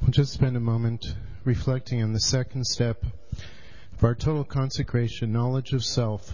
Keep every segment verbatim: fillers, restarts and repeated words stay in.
We'll just spend a moment reflecting on the second step of our total consecration, knowledge of self.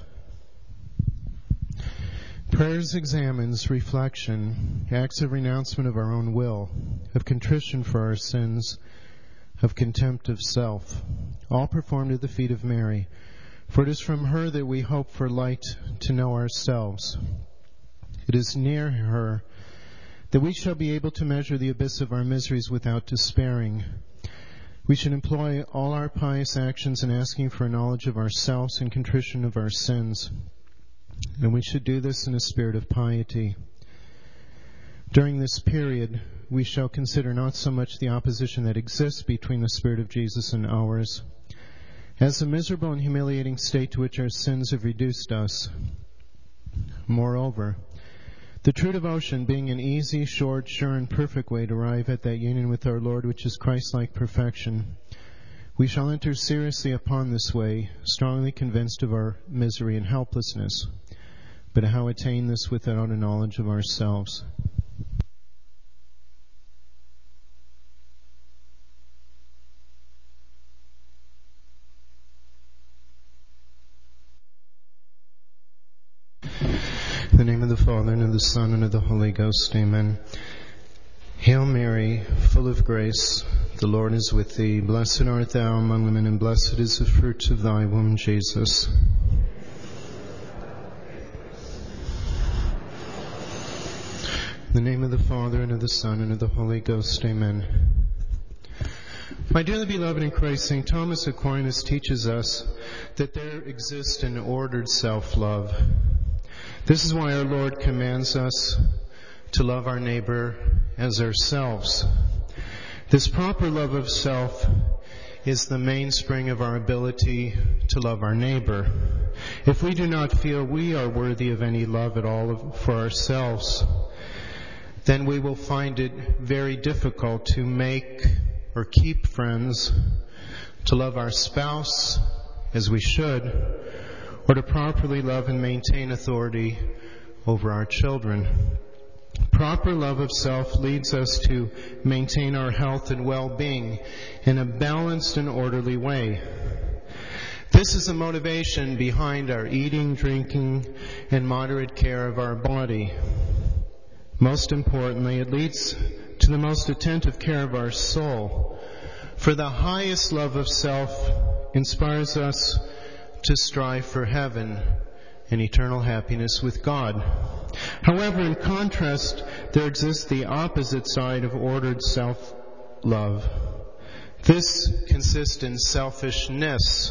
Prayers examines reflection, acts of renouncement of our own will, of contrition for our sins, of contempt of self, all performed at the feet of Mary. For it is from her that we hope for light to know ourselves. It is near her that we shall be able to measure the abyss of our miseries without despairing. We should employ all our pious actions in asking for a knowledge of ourselves and contrition of our sins. And we should do this in a spirit of piety. During this period, we shall consider not so much the opposition that exists between the Spirit of Jesus and ours, as the miserable and humiliating state to which our sins have reduced us. Moreover, the true devotion being an easy, short, sure, and perfect way to arrive at that union with our Lord which is Christ-like perfection, we shall enter seriously upon this way, strongly convinced of our misery and helplessness. But how attain this without a knowledge of ourselves? In the name of the Father, and of the Son, and of the Holy Ghost, Amen. Hail Mary, full of grace, the Lord is with thee. Blessed art thou among women, and blessed is the fruit of thy womb, Jesus. In the name of the Father, and of the Son, and of the Holy Ghost, Amen. My dearly beloved in Christ, Saint Thomas Aquinas teaches us that there exists an ordered self-love. This is why our Lord commands us to love our neighbor as ourselves. This proper love of self is the mainspring of our ability to love our neighbor. If we do not feel we are worthy of any love at all for ourselves, then we will find it very difficult to make or keep friends, to love our spouse as we should, or to properly love and maintain authority over our children. Proper love of self leads us to maintain our health and well-being in a balanced and orderly way. This is the motivation behind our eating, drinking, and moderate care of our body. Most importantly, it leads to the most attentive care of our soul. For the highest love of self inspires us to strive for heaven and eternal happiness with God. However, in contrast, there exists the opposite side of ordered self-love. This consists in selfishness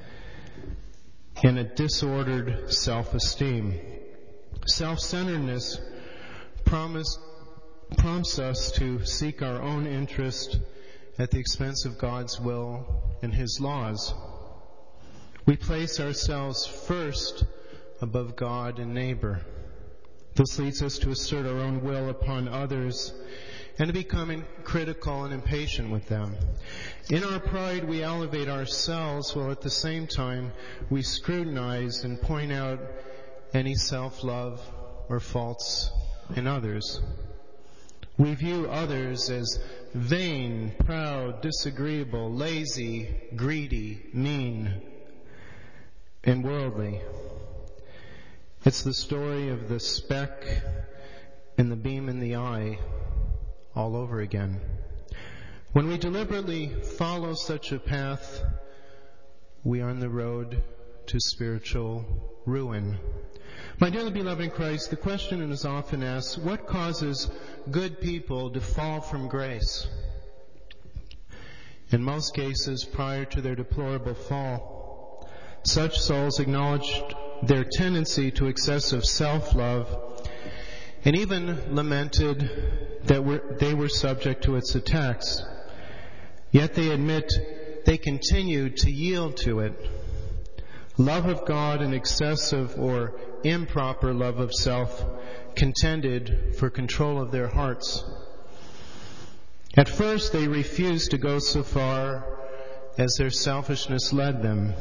and a disordered self-esteem. Self-centeredness promise, prompts us to seek our own interest at the expense of God's will and His laws. We place ourselves first above God and neighbor. This leads us to assert our own will upon others and to become critical and impatient with them. In our pride, we elevate ourselves while at the same time we scrutinize and point out any self-love or faults in others. We view others as vain, proud, disagreeable, lazy, greedy, mean, and worldly. It's the story of the speck and the beam in the eye all over again. When we deliberately follow such a path, we are on the road to spiritual ruin. My dearly beloved in Christ, the question is often asked, what causes good people to fall from grace? In most cases, prior to their deplorable fall, such souls acknowledged their tendency to excessive self-love and even lamented that we're, they were subject to its attacks. Yet they admit they continued to yield to it. Love of God and excessive or improper love of self contended for control of their hearts. At first, they refused to go so far as their selfishness led them.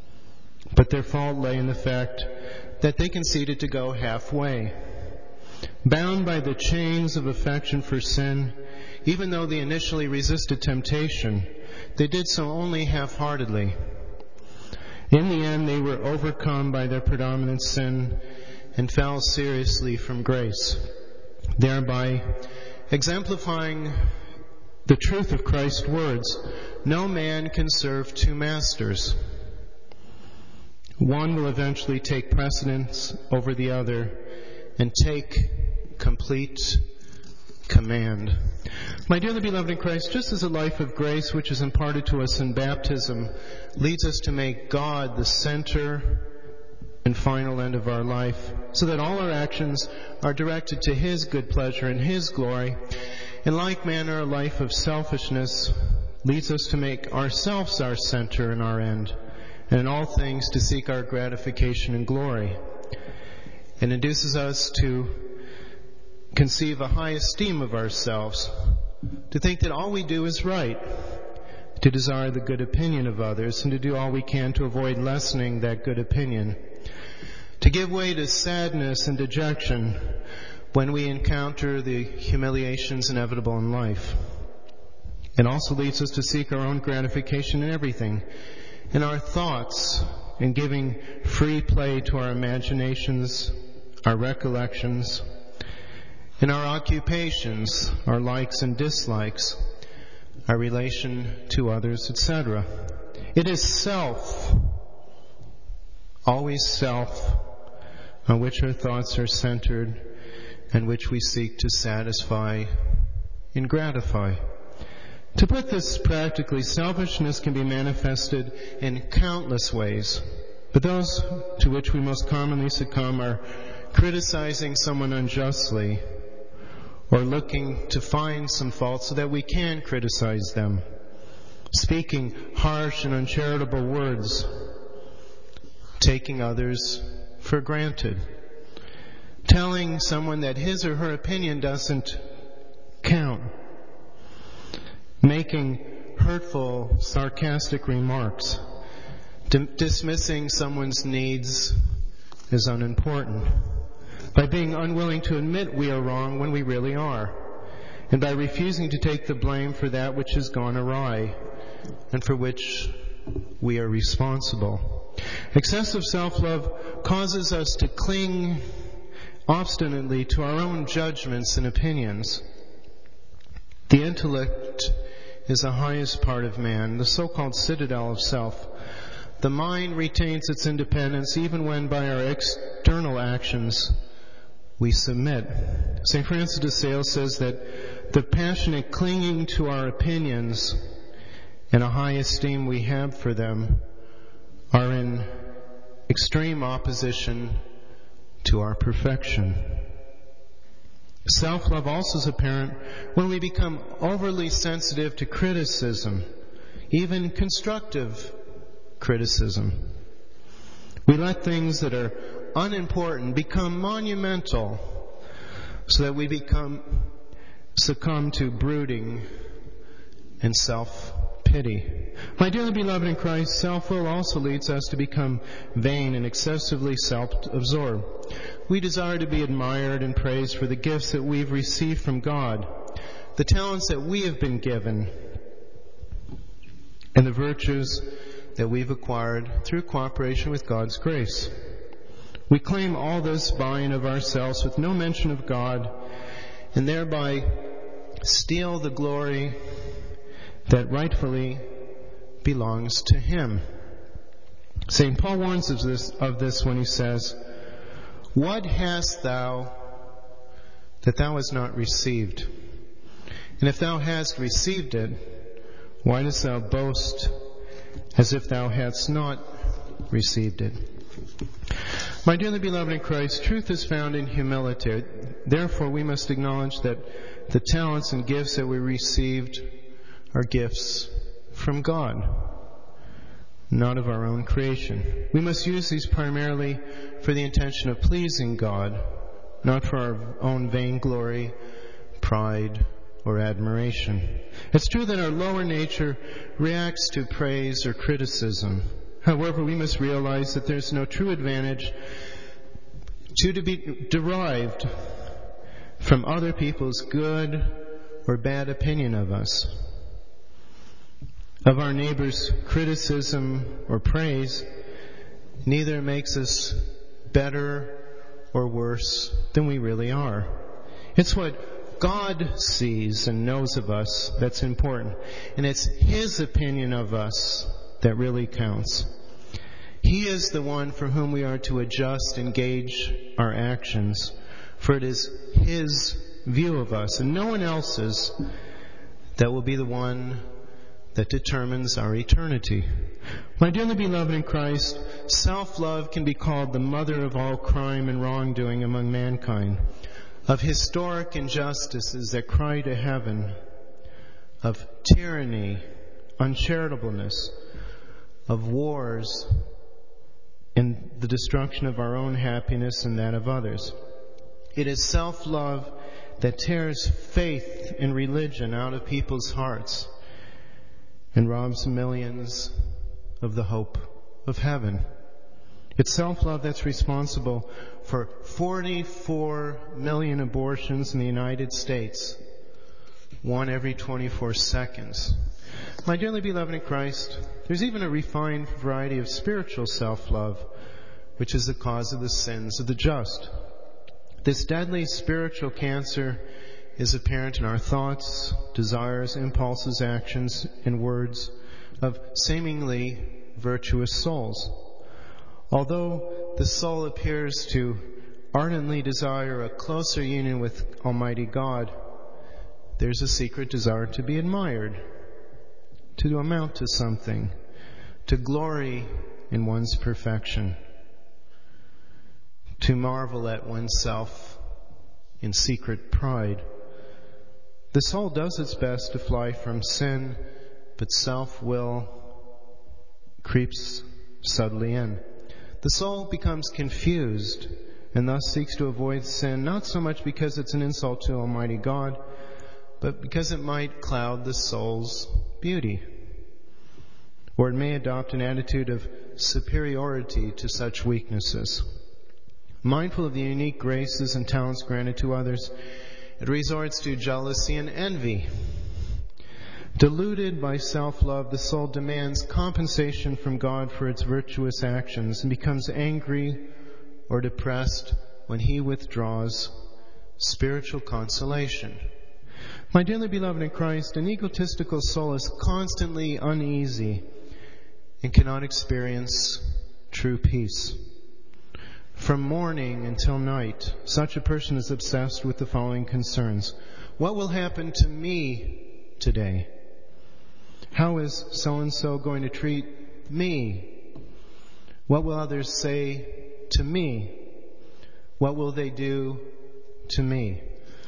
But their fault lay in the fact that they conceded to go halfway. bound by the chains of affection for sin, even though they initially resisted temptation, they did so only half-heartedly. In the end, they were overcome by their predominant sin and fell seriously from grace, thereby exemplifying the truth of Christ's words, "No man can serve two masters." One will eventually take precedence over the other and take complete command. My dearly beloved in Christ, just as a life of grace which is imparted to us in baptism leads us to make God the center and final end of our life, so that all our actions are directed to His good pleasure and His glory, in like manner a life of selfishness leads us to make ourselves our center and our end, and in all things to seek our gratification and glory. It induces us to conceive a high esteem of ourselves, to think that all we do is right, to desire the good opinion of others, and to do all we can to avoid lessening that good opinion, to give way to sadness and dejection when we encounter the humiliations inevitable in life. It also leads us to seek our own gratification in everything, in our thoughts, in giving free play to our imaginations, our recollections, in our occupations, our likes and dislikes, our relation to others, et cetera. It is self, always self, on which our thoughts are centered and which we seek to satisfy and gratify. To put this practically, selfishness can be manifested in countless ways, but those to which we most commonly succumb are criticizing someone unjustly, or looking to find some fault so that we can criticize them, speaking harsh and uncharitable words, taking others for granted, telling someone that his or her opinion doesn't count, making hurtful, sarcastic remarks, d- dismissing someone's needs as unimportant, by being unwilling to admit we are wrong when we really are, and by refusing to take the blame for that which has gone awry and for which we are responsible. Excessive self-love causes us to cling obstinately to our own judgments and opinions. The intellect is the highest part of man, the so-called citadel of self. The mind retains its independence even when by our external actions we submit. Saint Francis de Sales says that the passionate clinging to our opinions and a high esteem we have for them are in extreme opposition to our perfection. Self-love also is apparent when we become overly sensitive to criticism, even constructive criticism. We let things that are unimportant become monumental, so that we become succumb to brooding and self-pity. My dearly beloved in Christ, self-will also leads us to become vain and excessively self-absorbed. We desire to be admired and praised for the gifts that we've received from God, the talents that we have been given, and the virtues that we've acquired through cooperation with God's grace. We claim all this by and of ourselves with no mention of God, and thereby steal the glory that rightfully belongs to Him. Saint Paul warns of this, of this when he says, "What hast thou that thou hast not received? And if thou hast received it, why dost thou boast as if thou hadst not received it?" My dearly beloved in Christ, truth is found in humility. Therefore, we must acknowledge that the talents and gifts that we received are gifts from God, not of our own creation. We must use these primarily for the intention of pleasing God, not for our own vainglory, pride, or admiration. It's true that our lower nature reacts to praise or criticism. However, we must realize that there's no true advantage to, to be derived from other people's good or bad opinion of us, of our neighbor's criticism or praise. Neither makes us better or worse than we really are. It's what God sees and knows of us that's important. And it's His opinion of us that really counts. He is the one for whom we are to adjust and gauge our actions, for it is His view of us and no one else's that will be the one that determines our eternity. My dearly beloved in Christ, self-love can be called the mother of all crime and wrongdoing among mankind, of historic injustices that cry to heaven, of tyranny, uncharitableness, of wars, and the destruction of our own happiness and that of others. It is self-love that tears faith in religion out of people's hearts and robs millions of the hope of heaven. It's self-love that's responsible for forty-four million abortions in the United States, one every twenty-four seconds. My dearly beloved in Christ, there's even a refined variety of spiritual self-love, which is the cause of the sins of the just. This deadly spiritual cancer is apparent in our thoughts, desires, impulses, actions, and words of seemingly virtuous souls. Although the soul appears to ardently desire a closer union with Almighty God, there's a secret desire to be admired, to amount to something, to glory in one's perfection, to marvel at oneself in secret pride. The soul does its best to fly from sin, but self-will creeps subtly in. The soul becomes confused and thus seeks to avoid sin, not so much because it's an insult to Almighty God, but because it might cloud the soul's beauty. Or it may adopt an attitude of superiority to such weaknesses. Mindful of the unique graces and talents granted to others, it resorts to jealousy and envy. Deluded by self-love, the soul demands compensation from God for its virtuous actions and becomes angry or depressed when He withdraws spiritual consolation. My dearly beloved in Christ, an egotistical soul is constantly uneasy and cannot experience true peace. From morning until night, such a person is obsessed with the following concerns. What will happen to me today? How is so-and-so going to treat me? What will others say to me? What will they do to me?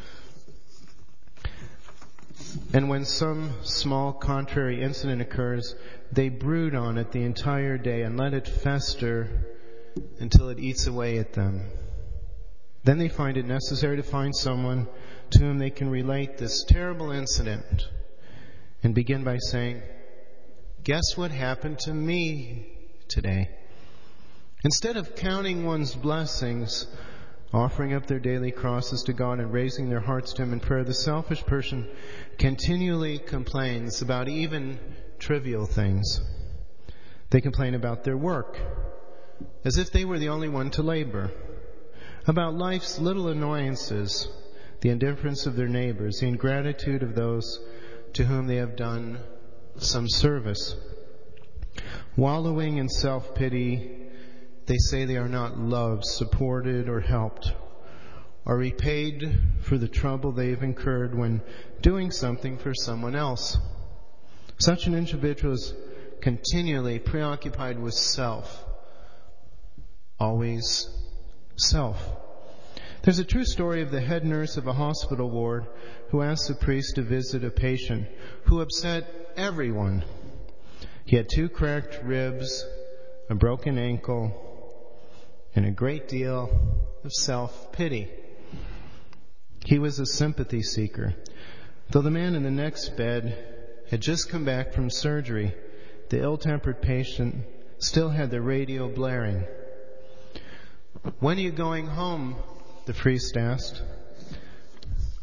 And when some small contrary incident occurs, they brood on it the entire day and let it fester until it eats away at them. Then they find it necessary to find someone to whom they can relate this terrible incident and begin by saying, "Guess what happened to me today?" Instead of counting one's blessings, offering up their daily crosses to God and raising their hearts to Him in prayer, the selfish person continually complains about even trivial things. They complain about their work, as if they were the only one to labor, about life's little annoyances, the indifference of their neighbors, the ingratitude of those to whom they have done some service. Wallowing in self-pity, they say they are not loved, supported, or helped, or repaid for the trouble they have incurred when doing something for someone else. Such an individual is continually preoccupied with self. Always self. There's a true story of the head nurse of a hospital ward who asked the priest to visit a patient who upset everyone. He had two cracked ribs, a broken ankle, and a great deal of self-pity. He was a sympathy seeker. Though the man in the next bed had just come back from surgery, the ill-tempered patient still had the radio blaring. "When are you going home?" the priest asked.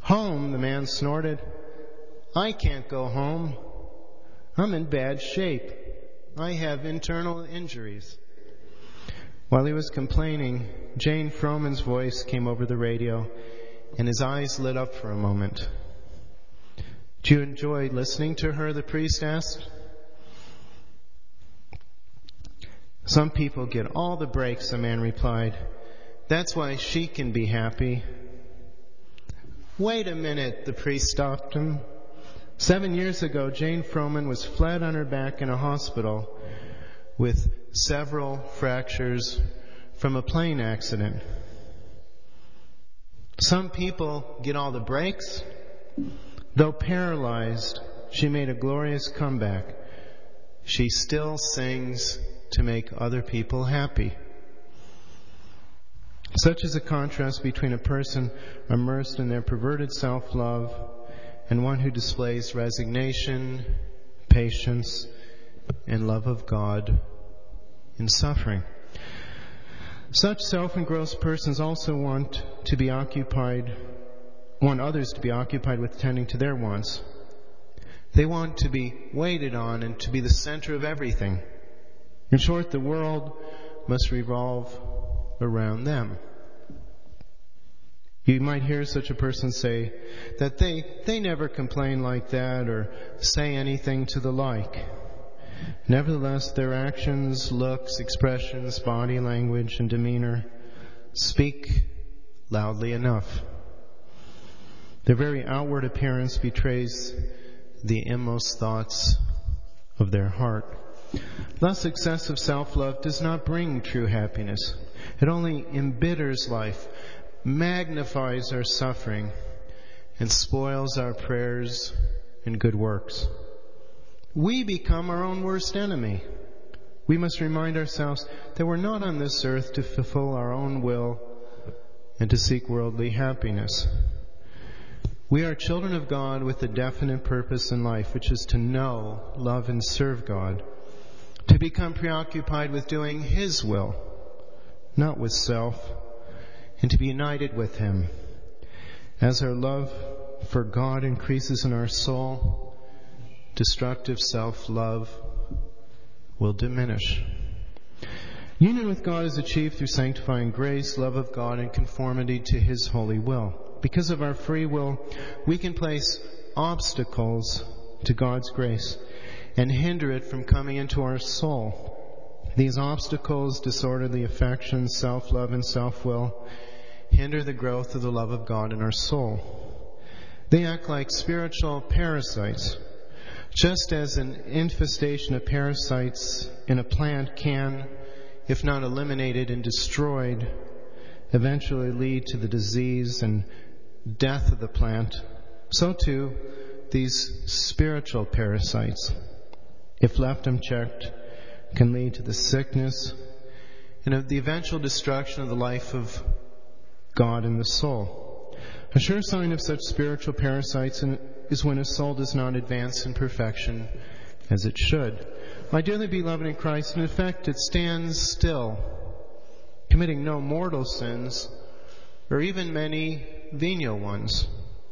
"Home," the man snorted. "I can't go home. I'm in bad shape. I have internal injuries." While he was complaining, Jane Froman's voice came over the radio, and his eyes lit up for a moment. "Do you enjoy listening to her?" the priest asked. "Some people get all the breaks," the man replied. "That's why she can be happy." "Wait a minute," the priest stopped him. Seven years ago, Jane Froman was flat on her back in a hospital with several fractures from a plane accident. Some people get all the breaks. Though paralyzed, she made a glorious comeback. She still sings to make other people happy. Such is a contrast between a person immersed in their perverted self-love and one who displays resignation, patience, and love of God in suffering. Such self-engrossed persons also want to be occupied, want others to be occupied with tending to their wants. They want to be waited on and to be the center of everything. In short, the world must revolve around them. You might hear such a person say that they, they never complain like that or say anything to the like. Nevertheless, their actions, looks, expressions, body language, and demeanor speak loudly enough. Their very outward appearance betrays the inmost thoughts of their heart. Thus, excessive self-love does not bring true happiness. It only embitters life, magnifies our suffering, and spoils our prayers and good works. We become our own worst enemy. We must remind ourselves that we're not on this earth to fulfill our own will and to seek worldly happiness. We are children of God with a definite purpose in life, which is to know, love, and serve God, to become preoccupied with doing His will, not with self, and to be united with Him. As our love for God increases in our soul, destructive self-love will diminish. Union with God is achieved through sanctifying grace, love of God, and conformity to His holy will. Because of our free will, we can place obstacles to God's grace and hinder it from coming into our soul. These obstacles, disorderly affections, self-love, and self-will, hinder the growth of the love of God in our soul. They act like spiritual parasites. Just as an infestation of parasites in a plant can, if not eliminated and destroyed, eventually lead to the disease and death of the plant, so too these spiritual parasites, if left unchecked, can lead to the sickness and of the eventual destruction of the life of God in the soul. A sure sign of such spiritual parasites is when a soul does not advance in perfection as it should. My dearly beloved in Christ, in effect, it stands still, committing no mortal sins, or even many venial ones.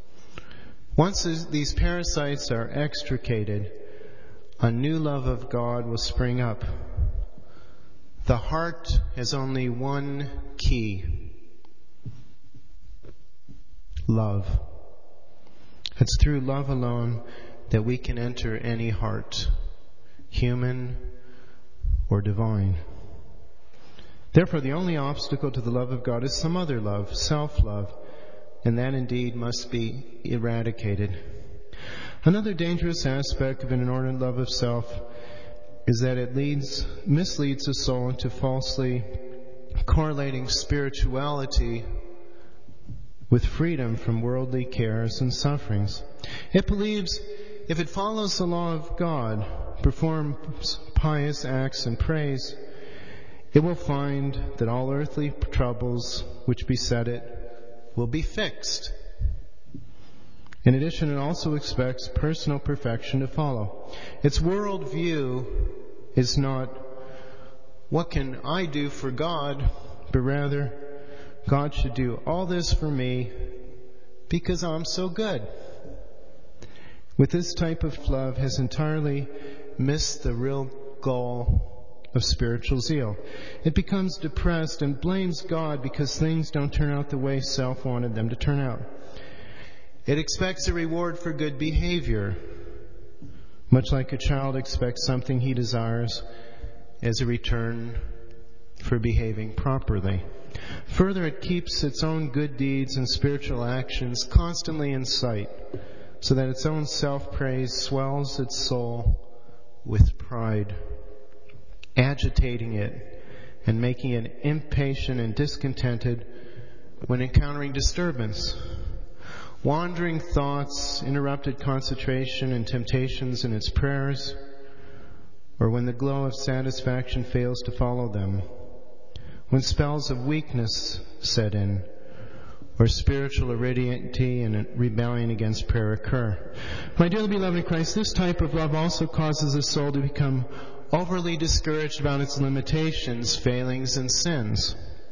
Once these parasites are extricated, a new love of God will spring up. The heart has only one key: love. It's through love alone that we can enter any heart, human or divine. Therefore, the only obstacle to the love of God is some other love, self-love, and that indeed must be eradicated. Another dangerous aspect of an inordinate love of self is that it leads, misleads the soul into falsely correlating spirituality with freedom from worldly cares and sufferings. It believes if it follows the law of God, performs pious acts and prays, it will find that all earthly troubles which beset it will be fixed. In addition, it also expects personal perfection to follow. Its worldview is not, what can I do for God, but rather, God should do all this for me, because I'm so good. With this type of love has entirely missed the real goal of spiritual zeal. It becomes depressed and blames God because things don't turn out the way self wanted them to turn out. It expects a reward for good behavior, much like a child expects something he desires as a return for behaving properly. Further, it keeps its own good deeds and spiritual actions constantly in sight, so that its own self-praise swells its soul with pride, agitating it and making it impatient and discontented when encountering disturbance. Wandering thoughts, interrupted concentration, and temptations in its prayers, or when the glow of satisfaction fails to follow them, when spells of weakness set in, or spiritual aridity and rebellion against prayer occur. My dearly beloved in Christ, this type of love also causes the soul to become overly discouraged about its limitations, failings, and sins.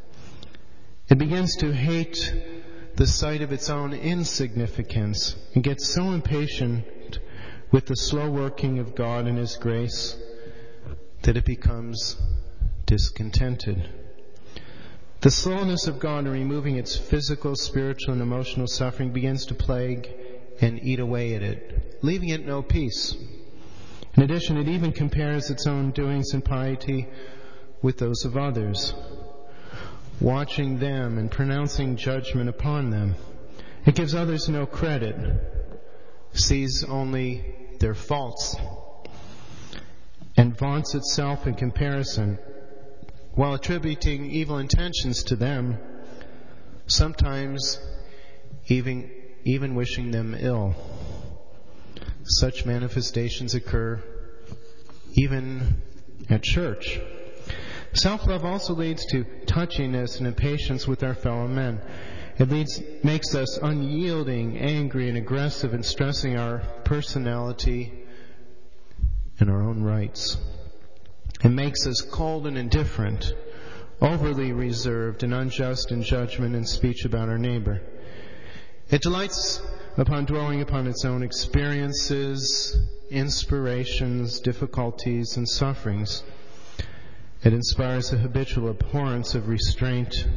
It begins to hate the sight of its own insignificance and gets so impatient with the slow working of God and His grace that it becomes discontented. The slowness of God in removing its physical, spiritual, and emotional suffering begins to plague and eat away at it, leaving it no peace. In addition, it even compares its own doings and piety with those of others, watching them and pronouncing judgment upon them. It gives others no credit, sees only their faults, and vaunts itself in comparison, while attributing evil intentions to them, sometimes even, even wishing them ill. Such manifestations occur even at church. Self-love also leads to touchiness and impatience with our fellow men. It leads, makes us unyielding, angry, and aggressive in stressing our personality and our own rights. It makes us cold and indifferent, overly reserved and unjust in judgment and speech about our neighbor. It delights upon dwelling upon its own experiences, inspirations, difficulties, and sufferings. It inspires a habitual abhorrence of restraint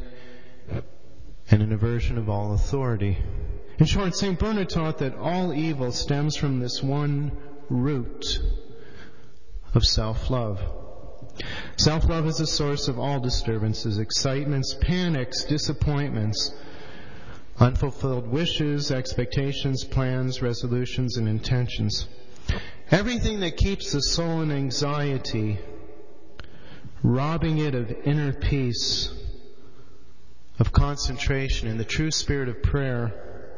and an aversion of all authority. In short, Saint Bernard taught that all evil stems from this one root of self-love. Self-love is the source of all disturbances, excitements, panics, disappointments, unfulfilled wishes, expectations, plans, resolutions, and intentions. Everything that keeps the soul in anxiety, robbing it of inner peace, of concentration in the true spirit of prayer,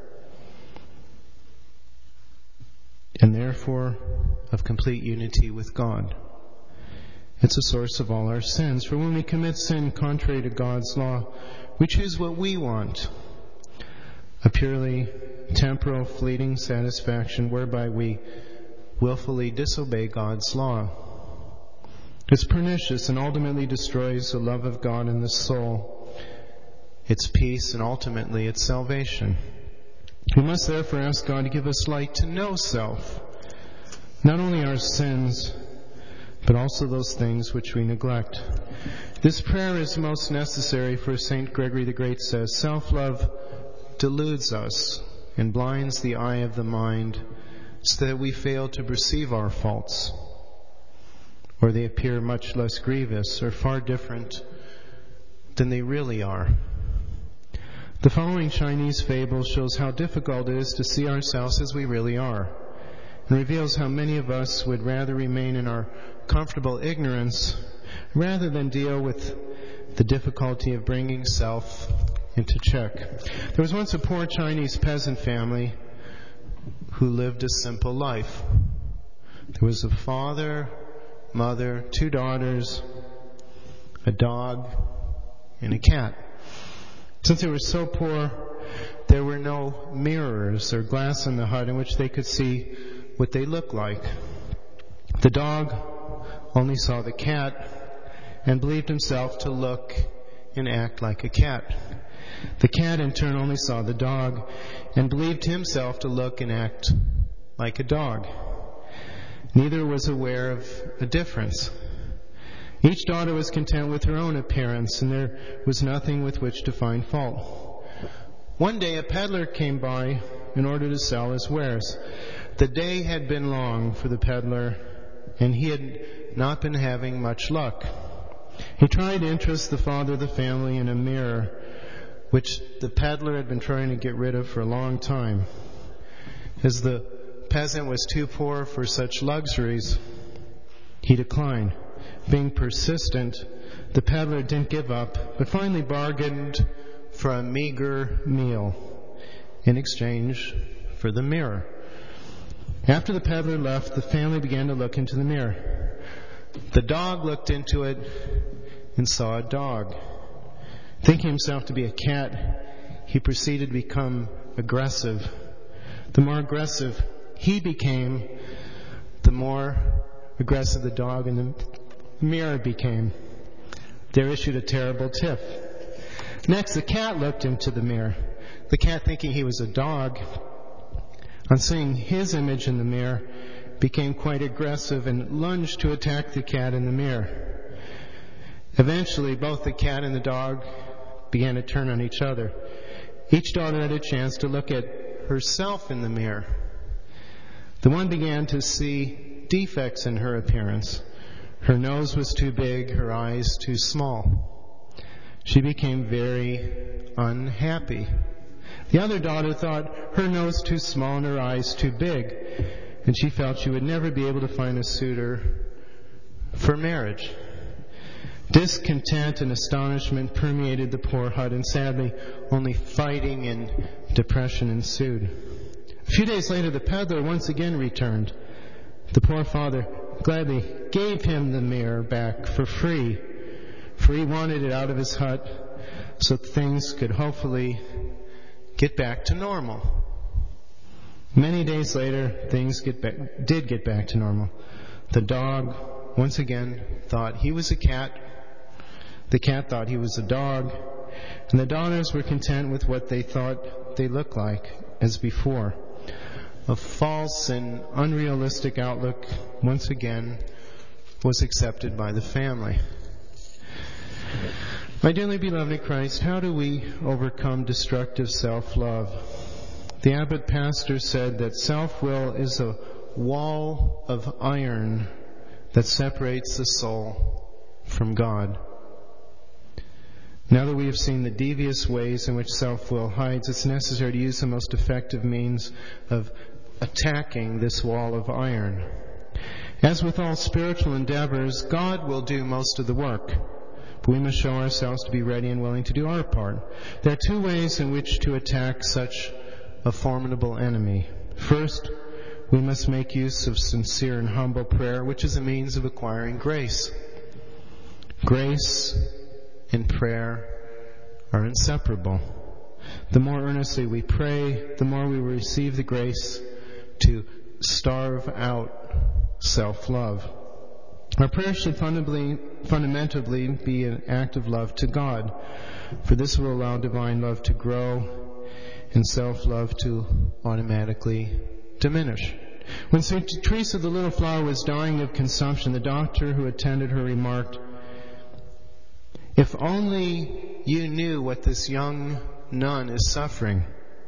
and therefore of complete unity with God. It's a source of all our sins. For when we commit sin contrary to God's law, we choose what we want, a purely temporal, fleeting satisfaction whereby we willfully disobey God's law. It's pernicious and ultimately destroys the love of God in the soul, its peace, and ultimately its salvation. We must therefore ask God to give us light to know self, not only our sins, but also those things which we neglect. This prayer is most necessary, for Saint Gregory the Great says, self-love deludes us and blinds the eye of the mind so that we fail to perceive our faults, or they appear much less grievous or far different than they really are. The following Chinese fable shows how difficult it is to see ourselves as we really are, and reveals how many of us would rather remain in our comfortable ignorance rather than deal with the difficulty of bringing self into check. There was once a poor Chinese peasant family who lived a simple life. There was a father, mother, two daughters, a dog, and a cat. Since they were so poor, there were no mirrors or glass in the hut in which they could see what they looked like. The dog only saw the cat and believed himself to look and act like a cat. The cat in turn only saw the dog and believed himself to look and act like a dog. Neither was aware of a difference. Each daughter was content with her own appearance, and there was nothing with which to find fault. One day a peddler came by in order to sell his wares. The day had been long for the peddler, and he had not been having much luck. He tried to interest the father of the family in a mirror, which the peddler had been trying to get rid of for a long time. As the peasant was too poor for such luxuries, he declined. Being persistent, the peddler didn't give up, but finally bargained for a meager meal in exchange for the mirror. After the peddler left, the family began to look into the mirror. The dog looked into it and saw a dog. Thinking himself to be a cat, he proceeded to become aggressive. The more aggressive he became, the more aggressive the dog in the mirror became. There issued a terrible tiff. Next, the cat looked into the mirror. The cat, thinking he was a dog, on seeing his image in the mirror, became quite aggressive and lunged to attack the cat in the mirror. Eventually, both the cat and the dog began to turn on each other. Each daughter had a chance to look at herself in the mirror. The one began to see defects in her appearance. Her nose was too big, her eyes too small. She became very unhappy. The other daughter thought her nose too small and her eyes too big, and she felt she would never be able to find a suitor for marriage. Discontent and astonishment permeated the poor hut, and sadly, only fighting and depression ensued. A few days later, the peddler once again returned. The poor father gladly gave him the mirror back for free, for he wanted it out of his hut so things could hopefully get back to normal. Many days later, things get back, did get back to normal. The dog once again thought he was a cat. The cat thought he was a dog, and the daughters were content with what they thought they looked like as before. A false and unrealistic outlook, once again, was accepted by the family. My dearly beloved in Christ, how do we overcome destructive self-love? The abbot pastor said that self-will is a wall of iron that separates the soul from God. Now that we have seen the devious ways in which self-will hides, it's necessary to use the most effective means of attacking this wall of iron. As with all spiritual endeavors, God will do most of the work, but we must show ourselves to be ready and willing to do our part. There are two ways in which to attack such a formidable enemy. First, we must make use of sincere and humble prayer, which is a means of acquiring grace. Grace and prayer are inseparable. The more earnestly we pray, the more we will receive the grace to starve out self-love. Our prayer should fundamentally, fundamentally be an act of love to God, for this will allow divine love to grow and self-love to automatically diminish. When Saint Teresa of the Little Flower was dying of consumption, the doctor who attended her remarked, "If only you knew what this young nun is suffering.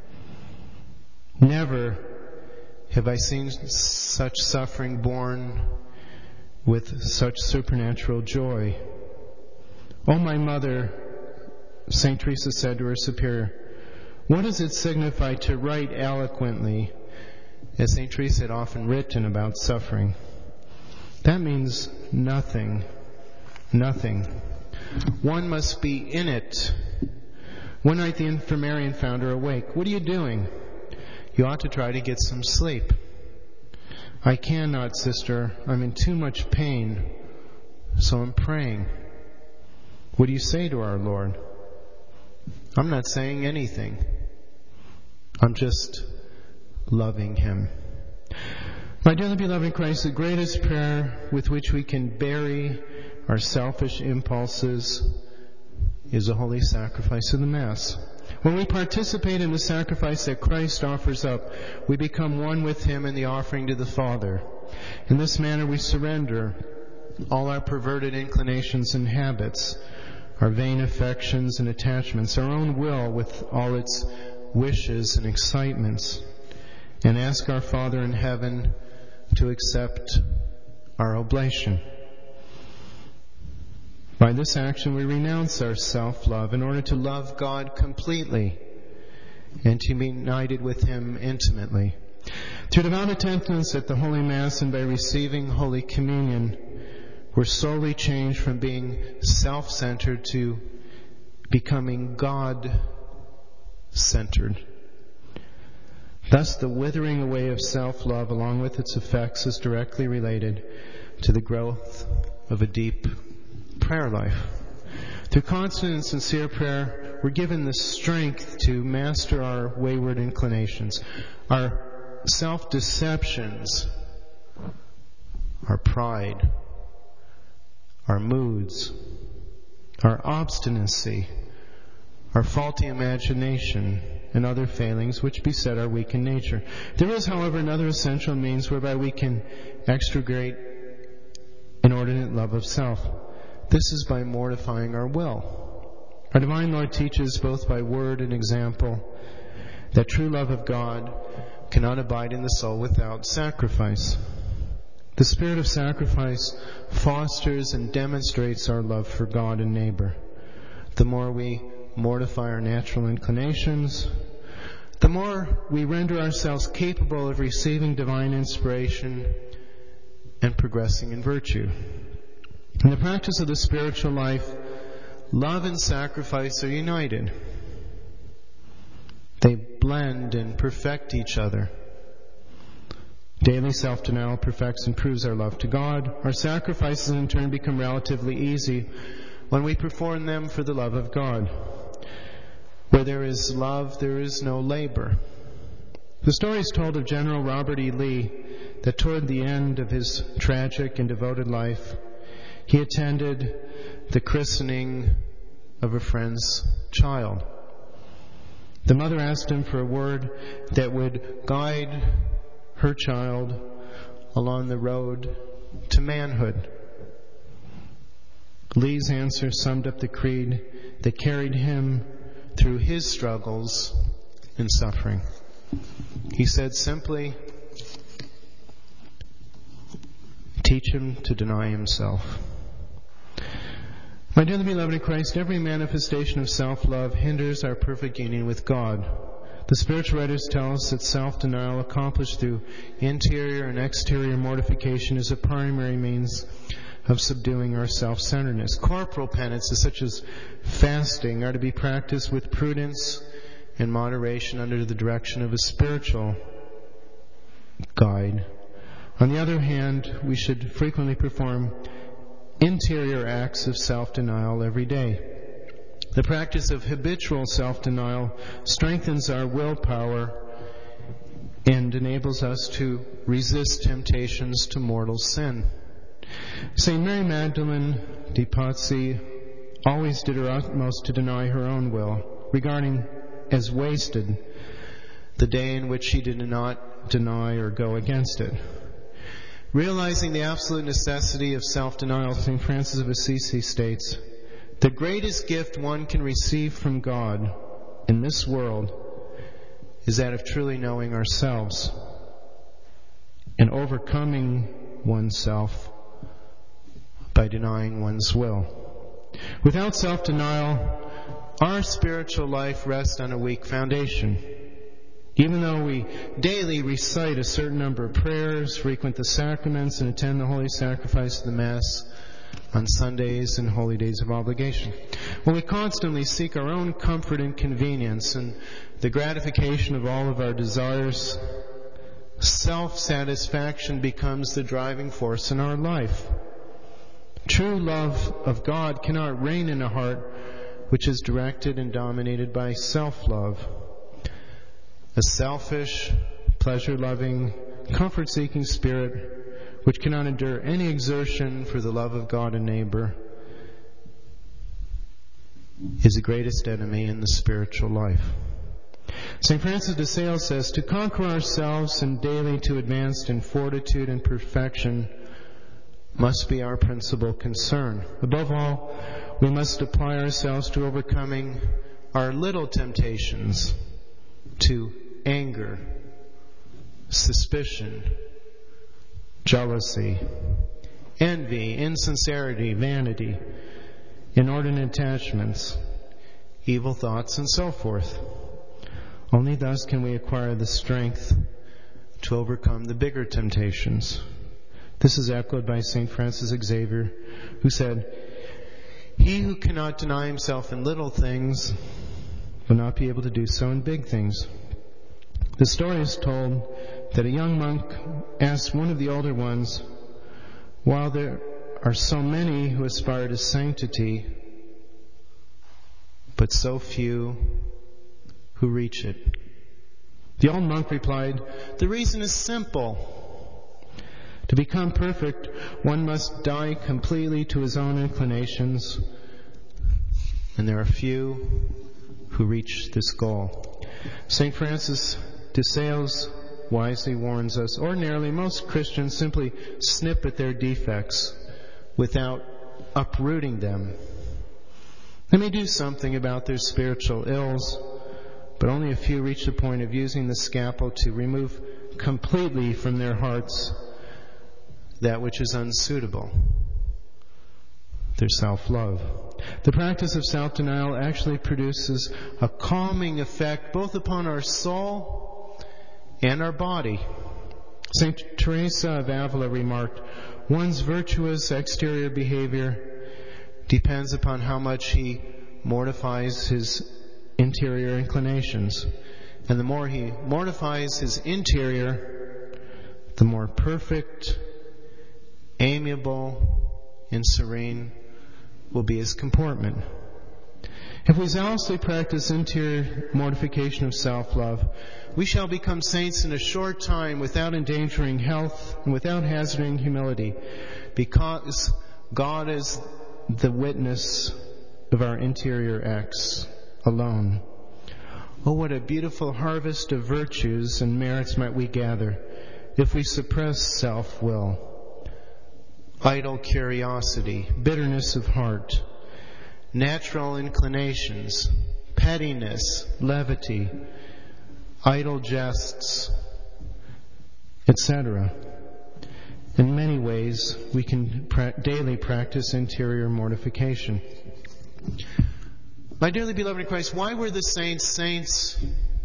Never have I seen such suffering borne with such supernatural joy. Oh, my mother," Saint Teresa said to her superior, "what does it signify to write eloquently, as Saint Teresa had often written about suffering? That means nothing, nothing. One must be in it." One night the infirmarian found her awake. "What are you doing?" "You ought to try to get some sleep." "I cannot, sister. I'm in too much pain, so I'm praying." "What do you say to our Lord?" "I'm not saying anything. I'm just loving Him." My dearly beloved in Christ, the greatest prayer with which we can bury our selfish impulses is the holy sacrifice of the Mass. When we participate in the sacrifice that Christ offers up, we become one with Him in the offering to the Father. In this manner we surrender all our perverted inclinations and habits, our vain affections and attachments, our own will with all its wishes and excitements, and ask our Father in heaven to accept our oblation. By this action we renounce our self-love in order to love God completely and to be united with Him intimately. Through devout attendance at the Holy Mass and by receiving Holy Communion, we're solely changed from being self-centered to becoming God-centered. Thus, the withering away of self-love, along with its effects, is directly related to the growth of a deep prayer life. Through constant and sincere prayer, we're given the strength to master our wayward inclinations, our self-deceptions, our pride, our moods, our obstinacy, our faulty imagination, and other failings which beset our weakened nature. There is, however, another essential means whereby we can extricate inordinate love of self. This is by mortifying our will. Our Divine Lord teaches, both by word and example, that true love of God cannot abide in the soul without sacrifice. The spirit of sacrifice fosters and demonstrates our love for God and neighbor. The more we mortify our natural inclinations, the more we render ourselves capable of receiving divine inspiration and progressing in virtue. In the practice of the spiritual life, love and sacrifice are united. They blend and perfect each other. Daily self-denial perfects and proves our love to God. Our sacrifices in turn become relatively easy when we perform them for the love of God. Where there is love, there is no labor. The story is told of General Robert E. Lee that toward the end of his tragic and devoted life, he attended the christening of a friend's child. The mother asked him for a word that would guide her child along the road to manhood. Lee's answer summed up the creed that carried him through his struggles and suffering. He said simply, teach him to deny himself. My dearly beloved in Christ, every manifestation of self-love hinders our perfect union with God. The spiritual writers tell us that self-denial accomplished through interior and exterior mortification is a primary means of subduing our self-centeredness. Corporal penances such as fasting are to be practiced with prudence and moderation under the direction of a spiritual guide. On the other hand, we should frequently perform interior acts of self-denial every day. The practice of habitual self-denial strengthens our willpower and enables us to resist temptations to mortal sin. Saint Mary Magdalene de Pazzi always did her utmost to deny her own will, regarding as wasted the day in which she did not deny or go against it. Realizing the absolute necessity of self-denial, Saint Francis of Assisi states, the greatest gift one can receive from God in this world is that of truly knowing ourselves and overcoming oneself by denying one's will. Without self-denial, our spiritual life rests on a weak foundation. Even though we daily recite a certain number of prayers, frequent the sacraments, and attend the holy sacrifice of the Mass on Sundays and holy days of obligation, when we constantly seek our own comfort and convenience and the gratification of all of our desires, self-satisfaction becomes the driving force in our life. True love of God cannot reign in a heart which is directed and dominated by self-love. A selfish, pleasure-loving, comfort-seeking spirit which cannot endure any exertion for the love of God and neighbor is the greatest enemy in the spiritual life. Saint Francis de Sales says, to conquer ourselves and daily to advance in fortitude and perfection must be our principal concern. Above all, we must apply ourselves to overcoming our little temptations to anger, suspicion, jealousy, envy, insincerity, vanity, inordinate attachments, evil thoughts, and so forth. Only thus can we acquire the strength to overcome the bigger temptations. This is echoed by Saint Francis Xavier, who said, he who cannot deny himself in little things will not be able to do so in big things. The story is told that a young monk asked one of the older ones, while there are so many who aspire to sanctity, but so few who reach it. The old monk replied, the reason is simple. To become perfect, one must die completely to his own inclinations, and there are few who reach this goal. Saint Francis de Sales wisely warns us, ordinarily most Christians simply snip at their defects without uprooting them. They may do something about their spiritual ills, but only a few reach the point of using the scalpel to remove completely from their hearts that which is unsuitable, their self-love. The practice of self-denial actually produces a calming effect both upon our soul and our body. Saint Teresa of Avila remarked, one's virtuous exterior behavior depends upon how much he mortifies his interior inclinations. And the more he mortifies his interior, the more perfect, amiable, and serene will be his comportment. If we zealously practice interior mortification of self-love, we shall become saints in a short time without endangering health and without hazarding humility, because God is the witness of our interior acts alone. Oh, what a beautiful harvest of virtues and merits might we gather if we suppress self-will, idle curiosity, bitterness of heart, natural inclinations, pettiness, levity, idle jests, et cetera. In many ways, we can pra- daily practice interior mortification. My dearly beloved in Christ, why were the saints saints?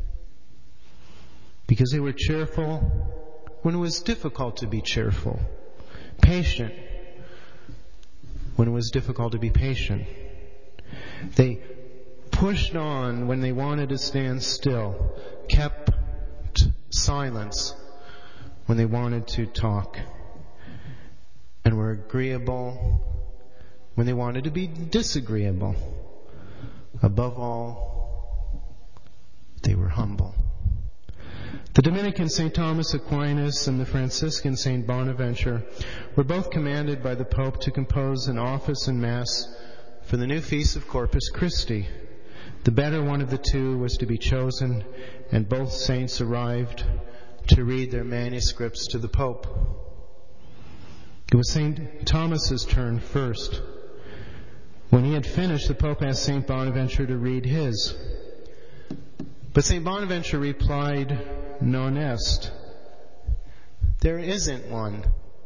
Because they were cheerful when it was difficult to be cheerful, patient when it was difficult to be patient. They pushed on when they wanted to stand still, kept silence when they wanted to talk, and were agreeable when they wanted to be disagreeable. Above all, they were humble. The Dominican Saint Thomas Aquinas and the Franciscan Saint Bonaventure were both commanded by the Pope to compose an office and Mass for the new feast of Corpus Christi. The better one of the two was to be chosen, and both saints arrived to read their manuscripts to the Pope. It was Saint Thomas's turn first. When he had finished, the Pope asked Saint Bonaventure to read his. But Saint Bonaventure replied, non est. There isn't one.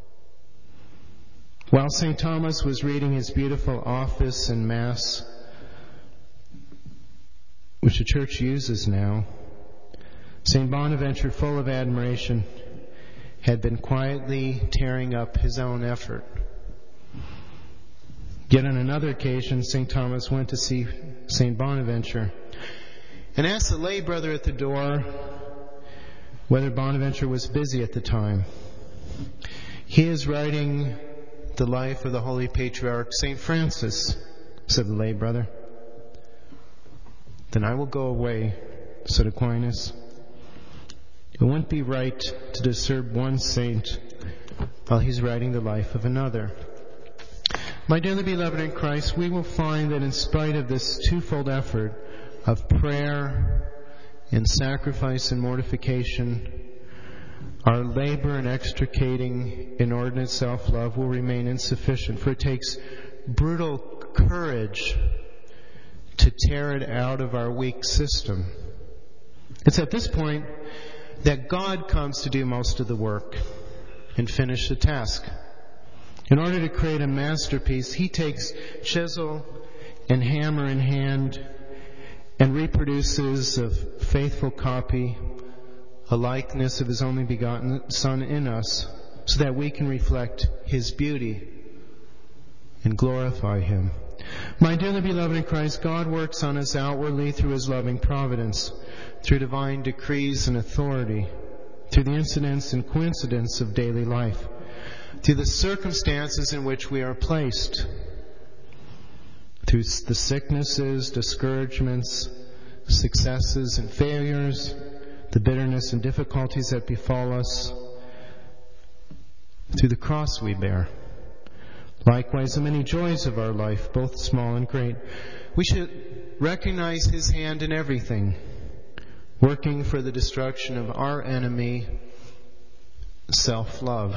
While Saint Thomas was reading his beautiful office and Mass, which the Church uses now, Saint Bonaventure, full of admiration, had been quietly tearing up his own effort. Yet on another occasion, Saint Thomas went to see Saint Bonaventure and asked the lay brother at the door whether Bonaventure was busy at the time. He is writing the life of the Holy Patriarch Saint Francis, said the lay brother. Then I will go away, said Aquinas. It wouldn't be right to disturb one saint while he's writing the life of another. My dearly beloved in Christ, we will find that in spite of this twofold effort of prayer and sacrifice and mortification, our labor in extricating inordinate self-love will remain insufficient, for it takes brutal courage to tear it out of our weak system. It's at this point that God comes to do most of the work and finish the task. In order to create a masterpiece, He takes chisel and hammer in hand and reproduces a faithful copy, a likeness of His only begotten Son in us, so that we can reflect His beauty and glorify Him. My dearly beloved in Christ, God works on us outwardly through His loving providence, through divine decrees and authority, through the incidents and coincidence of daily life, through the circumstances in which we are placed, through the sicknesses, discouragements, successes and failures, the bitterness and difficulties that befall us, through the cross we bear. Likewise, the many joys of our life, both small and great. We should recognize His hand in everything, working for the destruction of our enemy, self-love.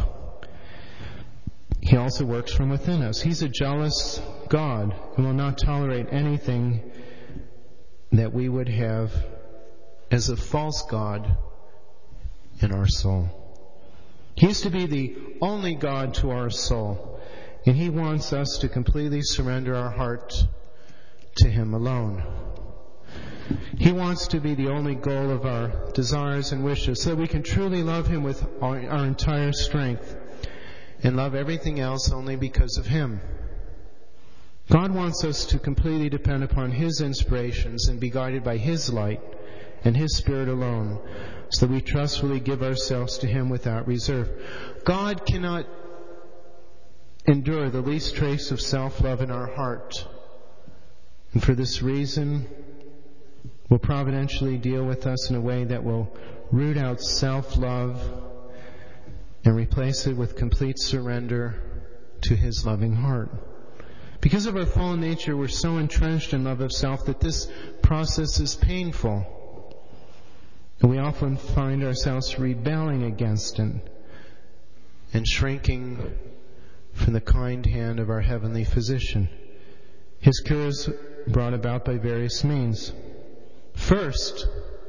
He also works from within us. He's a jealous God and will not tolerate anything that we would have as a false God in our soul. He is to be the only God to our soul, and He wants us to completely surrender our heart to Him alone. He wants to be the only goal of our desires and wishes, so that we can truly love Him with our, our entire strength and love everything else only because of Him. God wants us to completely depend upon His inspirations and be guided by His light and His Spirit alone, so that we trustfully give ourselves to Him without reserve. God cannot endure the least trace of self-love in our heart, and for this reason will providentially deal with us in a way that will root out self-love and replace it with complete surrender to His loving heart. Because of our fallen nature, we're so entrenched in love of self that this process is painful. And we often find ourselves rebelling against it and shrinking from the kind hand of our heavenly physician. His cure is brought about by various means. First,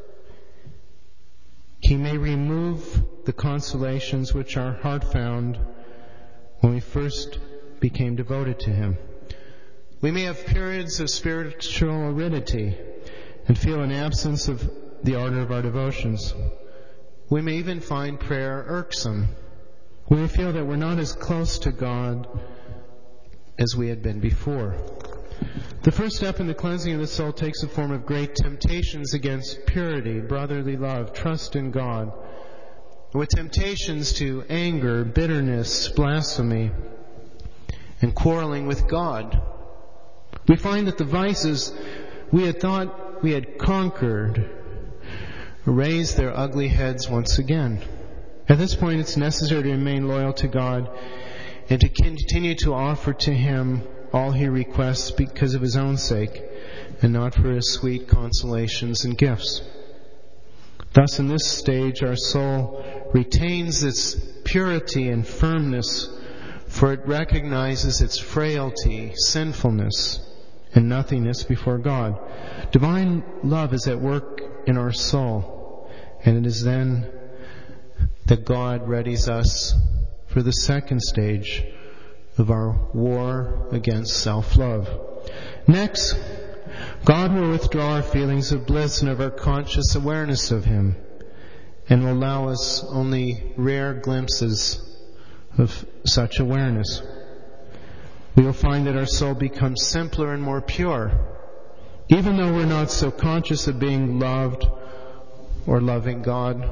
He may remove the consolations which our heart found when we first became devoted to Him. We may have periods of spiritual aridity and feel an absence of the ardor of our devotions. We may even find prayer irksome. We may feel that we're not as close to God as we had been before. The first step in the cleansing of the soul takes the form of great temptations against purity, brotherly love, trust in God, with temptations to anger, bitterness, blasphemy, and quarreling with God. We find that the vices we had thought we had conquered raise their ugly heads once again. At this point, it's necessary to remain loyal to God and to continue to offer to Him all He requests because of His own sake and not for His sweet consolations and gifts. Thus, in this stage, our soul retains its purity and firmness, for it recognizes its frailty, sinfulness, and nothingness before God. Divine love is at work in our soul, and it is then that God readies us for the second stage of our war against self-love. Next, God will withdraw our feelings of bliss and of our conscious awareness of Him, and will allow us only rare glimpses of such awareness. We will find that our soul becomes simpler and more pure, even though we're not so conscious of being loved or loving God.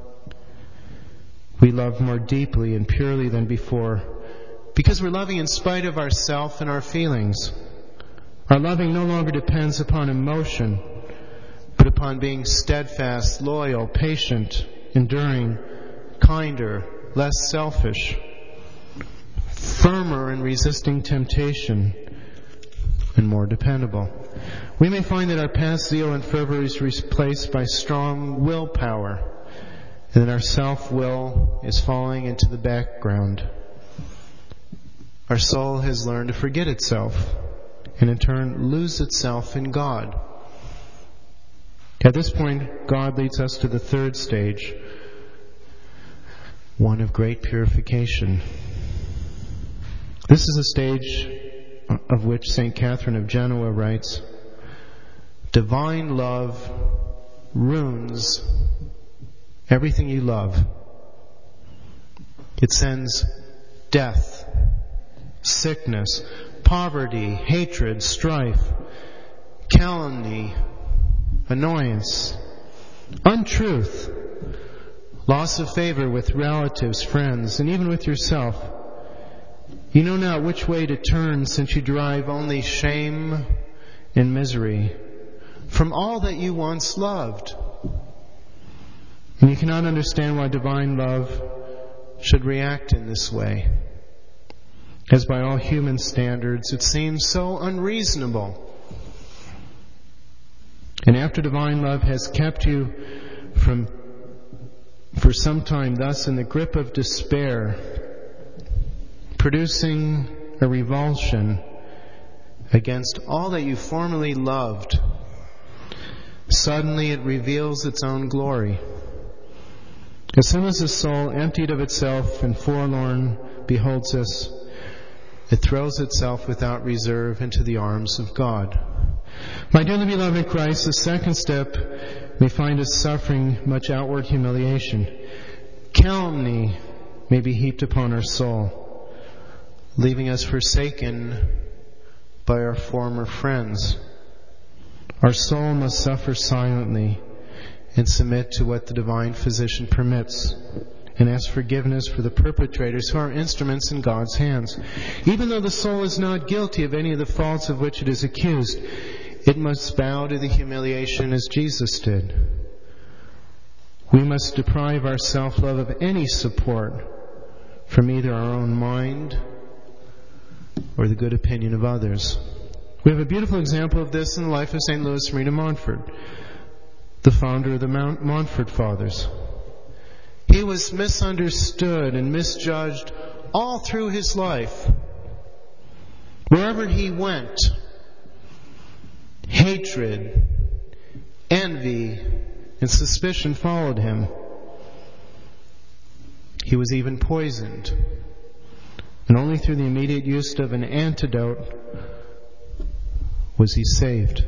We love more deeply and purely than before, because we're loving in spite of ourself and our feelings. Our loving no longer depends upon emotion, but upon being steadfast, loyal, patient, enduring, kinder, less selfish. firmer in resisting temptation, and more dependable. We may find that our past zeal and fervor is replaced by strong willpower, and that our self-will is falling into the background. Our soul has learned to forget itself, and in turn lose itself in God. At this point, God leads us to the third stage, one of great purification. This is a stage of which Saint Catherine of Genoa writes, "Divine love ruins everything you love. It sends death, sickness, poverty, hatred, strife, calumny, annoyance, untruth, loss of favor with relatives, friends, and even with yourself. You know not which way to turn, since you derive only shame and misery from all that you once loved. And you cannot understand why divine love should react in this way, as by all human standards it seems so unreasonable. And after divine love has kept you from for some time thus in the grip of despair, producing a revulsion against all that you formerly loved, suddenly it reveals its own glory. As soon as the soul, emptied of itself and forlorn, beholds us, it throws itself without reserve into the arms of God. My dearly beloved in Christ, the second step may find us suffering much outward humiliation. Calumny may be heaped upon our soul, leaving us forsaken by our former friends. Our soul must suffer silently and submit to what the divine physician permits, and ask forgiveness for the perpetrators who are instruments in God's hands. Even though the soul is not guilty of any of the faults of which it is accused, it must bow to the humiliation as Jesus did. We must deprive our self-love of any support from either our own mind or the good opinion of others. We have a beautiful example of this in the life of Saint Louis Marie de Montfort, the founder of the Mount Montfort Fathers. He was misunderstood and misjudged all through his life. Wherever he went, hatred, envy, and suspicion followed him. He was even poisoned. And only through the immediate use of an antidote was he saved.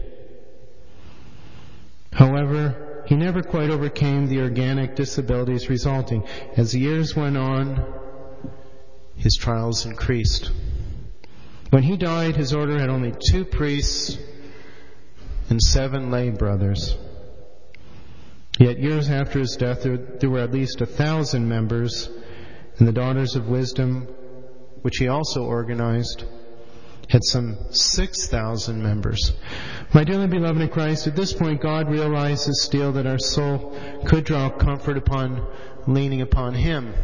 However, he never quite overcame the organic disabilities resulting. As the years went on, his trials increased. When he died, his order had only two priests and seven lay brothers. Yet years after his death, there, there were at least a thousand members, and the Daughters of Wisdom, which he also organized, had some six thousand members. My dearly beloved in Christ, at this point God realizes still that our soul could draw comfort upon leaning upon Him.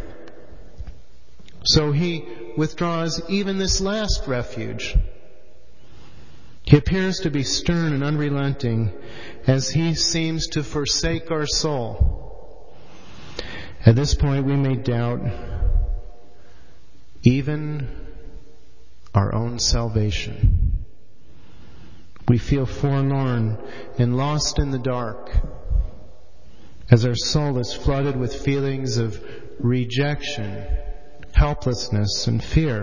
So He withdraws even this last refuge. He appears to be stern and unrelenting as He seems to forsake our soul. At this point we may doubt even our own salvation. We feel forlorn and lost in the dark as our soul is flooded with feelings of rejection, helplessness, and fear.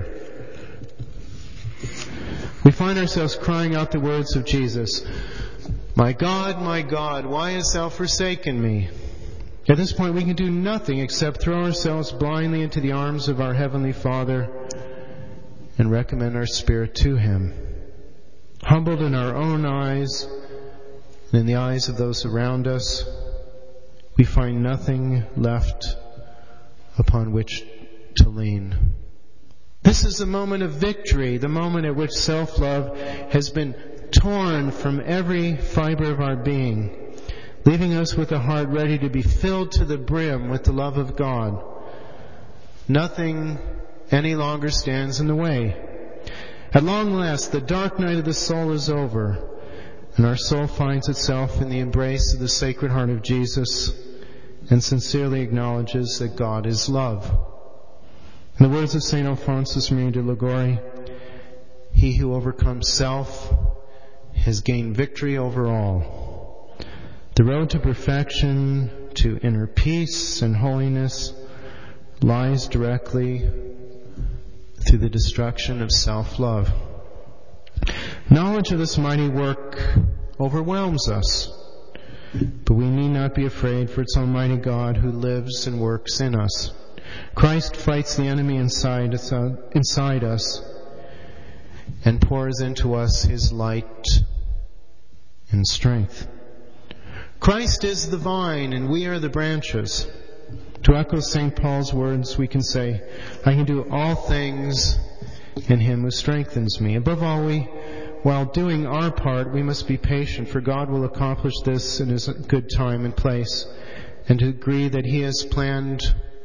We find ourselves crying out the words of Jesus, "My God, my God, why hast thou forsaken me?" At this point we can do nothing except throw ourselves blindly into the arms of our Heavenly Father and recommend our spirit to Him. Humbled in our own eyes and in the eyes of those around us, we find nothing left upon which to lean. This is the moment of victory, the moment at which self-love has been torn from every fiber of our being, leaving us with a heart ready to be filled to the brim with the love of God. Nothing any longer stands in the way. At long last, the dark night of the soul is over, and our soul finds itself in the embrace of the Sacred Heart of Jesus and sincerely acknowledges that God is love. In the words of Saint Alphonsus Maria de Liguori, he who overcomes self has gained victory over all. The road to perfection, to inner peace and holiness, lies directly through the destruction of self-love. Knowledge of this mighty work overwhelms us, but we need not be afraid, for it's Almighty God who lives and works in us. Christ fights the enemy inside us, uh, inside us and pours into us His light and strength. Christ is the vine and we are the branches. To echo Saint Paul's words, we can say, I can do all things in Him who strengthens me. Above all, we, while doing our part, we must be patient, for God will accomplish this in His good time and place, and to agree that He has planned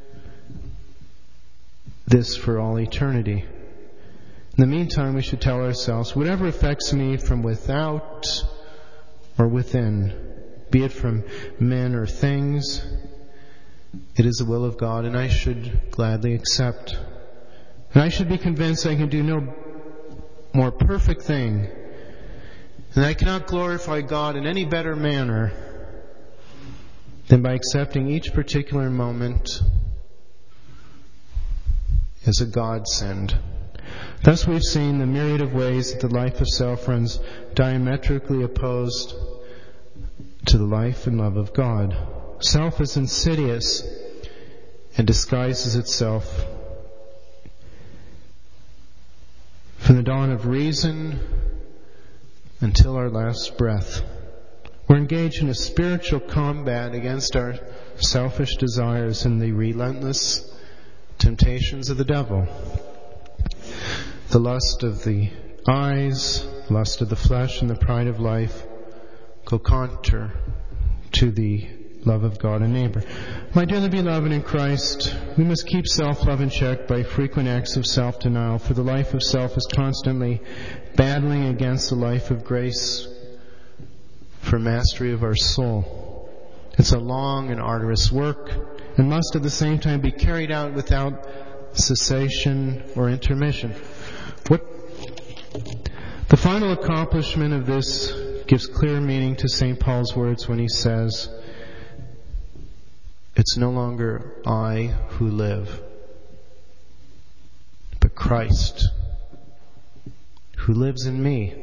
this for all eternity. In the meantime, we should tell ourselves, whatever affects me from without or within, be it from men or things, it is the will of God, and I should gladly accept. And I should be convinced I can do no more perfect thing, and I cannot glorify God in any better manner than by accepting each particular moment as a godsend. Thus we've seen the myriad of ways that the life of self runs diametrically opposed to the life and love of God. Self is insidious and disguises itself from the dawn of reason until our last breath. We're engaged in a spiritual combat against our selfish desires and the relentless temptations of the devil. The lust of the eyes, lust of the flesh, and the pride of life go counter to the love of God and neighbor. My dearly beloved in Christ, we must keep self-love in check by frequent acts of self-denial, for the life of self is constantly battling against the life of grace for mastery of our soul. It's a long and arduous work, and must at the same time be carried out without cessation or intermission. What the final accomplishment of this gives clear meaning to Saint Paul's words when he says, it's no longer I who live, but Christ who lives in me.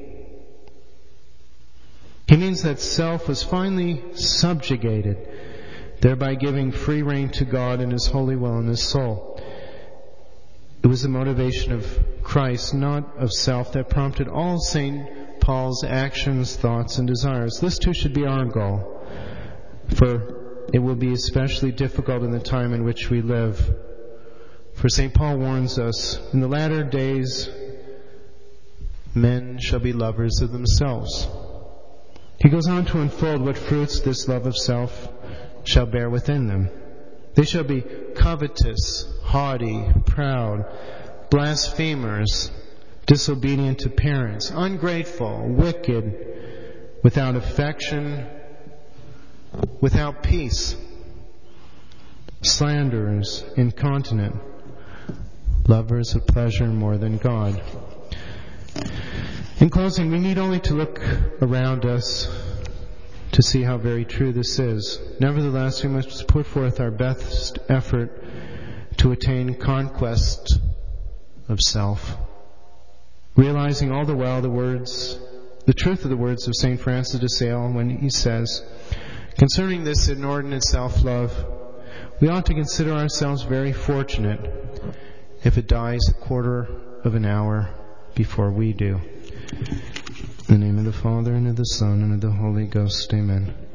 He means that self was finally subjugated, thereby giving free rein to God and His holy will in His soul. It was the motivation of Christ, not of self, that prompted all Saint Paul's actions, thoughts, and desires. This too should be our goal, for it will be especially difficult in the time in which we live. For Saint Paul warns us, in the latter days, men shall be lovers of themselves. He goes on to unfold what fruits this love of self shall bear within them. They shall be covetous, haughty, proud, blasphemers, disobedient to parents, ungrateful, wicked, without affection, without peace, slanderers, incontinent, lovers of pleasure more than God. In closing, we need only to look around us to see how very true this is. Nevertheless, we must put forth our best effort to attain conquest of self, realizing all the while the words, the truth of the words of Saint Francis de Sales when he says, concerning this inordinate self-love, we ought to consider ourselves very fortunate if it dies a quarter of an hour before we do. In the name of the Father, and of the Son, and of the Holy Ghost, amen.